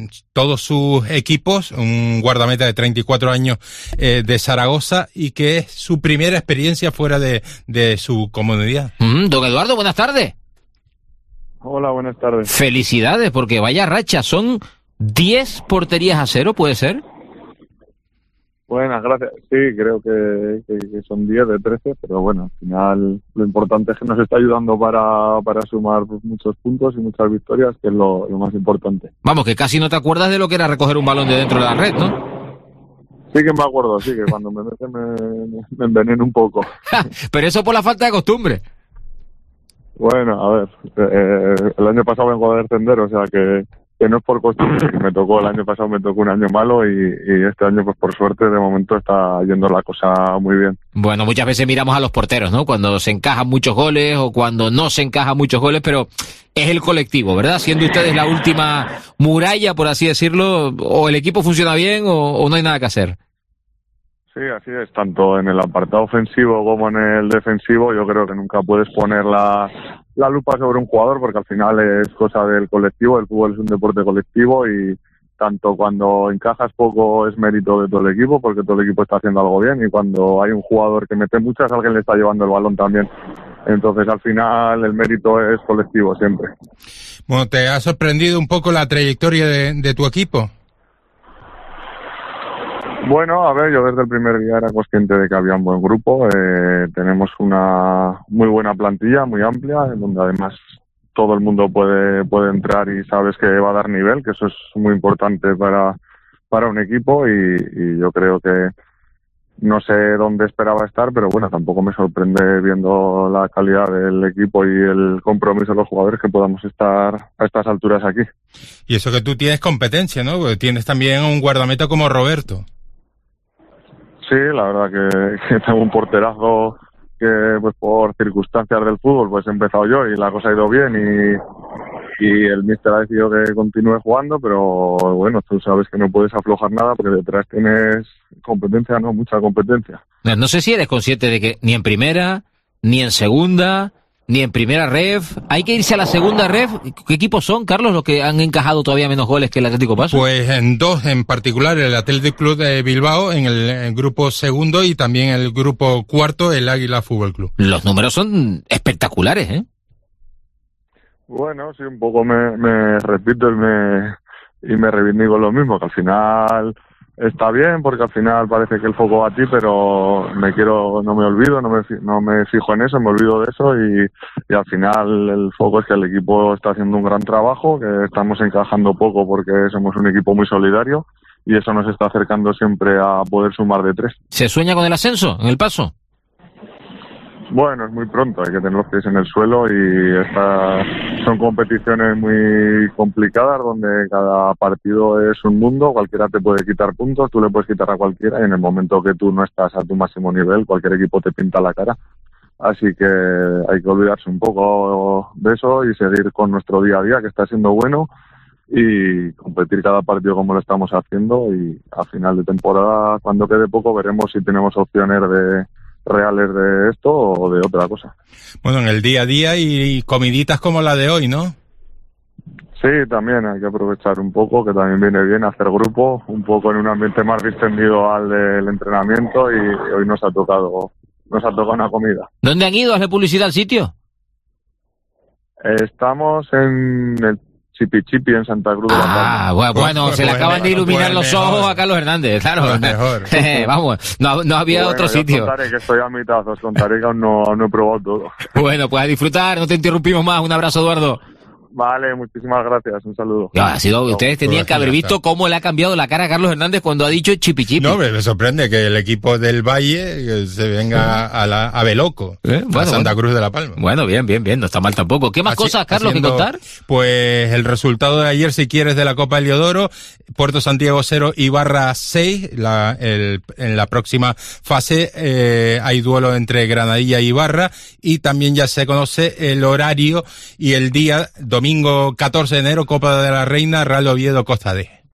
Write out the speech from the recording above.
todos sus equipos, un guardameta de 34 años de Zaragoza y que es su primera experiencia fuera de su comunidad. Don Eduardo, buenas tardes. Hola, buenas tardes. Felicidades, porque vaya racha, son 10 porterías a 0, ¿puede ser? Buenas, gracias. Sí, creo que son 10 de 13, pero bueno, al final lo importante es que nos está ayudando para sumar muchos puntos y muchas victorias, que es lo más importante. Vamos, que casi no te acuerdas de lo que era recoger un balón de dentro de la red, ¿no? Sí que me acuerdo, sí, que cuando me mete me enveneno un poco. Pero eso por la falta de costumbre. Bueno, a ver, el año pasado vengo a descender, o sea que no es por costumbre, que el año pasado me tocó un año malo y este año, pues por suerte, de momento está yendo la cosa muy bien. Bueno, muchas veces miramos a los porteros, ¿no? Cuando se encajan muchos goles o cuando no se encajan muchos goles, pero es el colectivo, ¿verdad? Siendo ustedes la última muralla, por así decirlo, o el equipo funciona bien o no hay nada que hacer. Sí, así es, tanto en el apartado ofensivo como en el defensivo. Yo creo que nunca puedes poner la lupa sobre un jugador porque al final es cosa del colectivo. El fútbol es un deporte colectivo y tanto cuando encajas poco es mérito de todo el equipo porque todo el equipo está haciendo algo bien y cuando hay un jugador que mete muchas, alguien le está llevando el balón también. Entonces al final el mérito es colectivo siempre. Bueno, ¿te ha sorprendido un poco la trayectoria de tu equipo? Bueno, a ver, yo desde el primer día era consciente de que había un buen grupo. Tenemos una muy buena plantilla, muy amplia, en donde además todo el mundo puede entrar y sabes que va a dar nivel, que eso es muy importante para un equipo y yo creo que no sé dónde esperaba estar, pero bueno, tampoco me sorprende viendo la calidad del equipo y el compromiso de los jugadores que podamos estar a estas alturas aquí. Y eso que tú tienes competencia, ¿no? Porque tienes también un guardameta como Roberto. Sí, la verdad que tengo un porterazo que pues por circunstancias del fútbol pues he empezado yo y la cosa ha ido bien y el míster ha decidido que continúe jugando, pero bueno, tú sabes que no puedes aflojar nada porque detrás tienes competencia, no, mucha competencia. No sé si eres consciente de que ni en primera, ni en segunda, ni en primera ref, hay que irse a la segunda ref. ¿Qué equipos son, Carlos, los que han encajado todavía menos goles que el Atlético Paso? Pues en dos en particular, el Athletic Club de Bilbao en el grupo segundo y también el grupo cuarto, el Águila Fútbol Club. Los números son espectaculares, ¿eh? Bueno, sí, un poco me repito y me reivindico lo mismo, que al final está bien porque al final parece que el foco va a ti, pero no me olvido, no me fijo en eso, me olvido de eso y al final el foco es que el equipo está haciendo un gran trabajo, que estamos encajando poco porque somos un equipo muy solidario y eso nos está acercando siempre a poder sumar de 3. ¿Se sueña con el ascenso en el Paso? Bueno, es muy pronto, hay que tener los pies en el suelo y son competiciones muy complicadas donde cada partido es un mundo, cualquiera te puede quitar puntos, tú le puedes quitar a cualquiera y en el momento que tú no estás a tu máximo nivel, cualquier equipo te pinta la cara. Así que hay que olvidarse un poco de eso y seguir con nuestro día a día, que está siendo bueno, y competir cada partido como lo estamos haciendo y a final de temporada, cuando quede poco, veremos si tenemos opciones reales de esto o de otra cosa. Bueno, en el día a día y comiditas como la de hoy, ¿no? Sí, también hay que aprovechar un poco, que también viene bien hacer grupo, un poco en un ambiente más distendido al del entrenamiento y hoy nos ha tocado una comida. ¿Dónde han ido? ¿Hazle publicidad al sitio? Estamos en el Chipi en Santa Cruz de la Palma. Bueno, se le acaban de iluminar los ojos a Carlos Hernández, claro. Mejor. Vamos, no había otro sitio. Os contaré que estoy a mitad, os contaré que aún no he probado todo. Bueno, pues a disfrutar, no te interrumpimos más. Un abrazo, Eduardo. Vale, muchísimas gracias, un saludo. Ustedes tenían que haber visto cómo le ha cambiado la cara a Carlos Hernández cuando ha dicho chipi. No, me sorprende que el equipo del Valle se venga a Beloco, a Santa Cruz de la Palma. Bueno, bien, no está mal tampoco. ¿Qué más cosas, Carlos, que contar? Pues el resultado de ayer, si quieres, de la Copa Heliodoro, Puerto Santiago 0, Ibarra 6, en la próxima fase hay duelo entre Granadilla y Ibarra y también ya se conoce el horario y el día, domingo 14 de enero, Copa de la Reina, Real Oviedo, Costa D.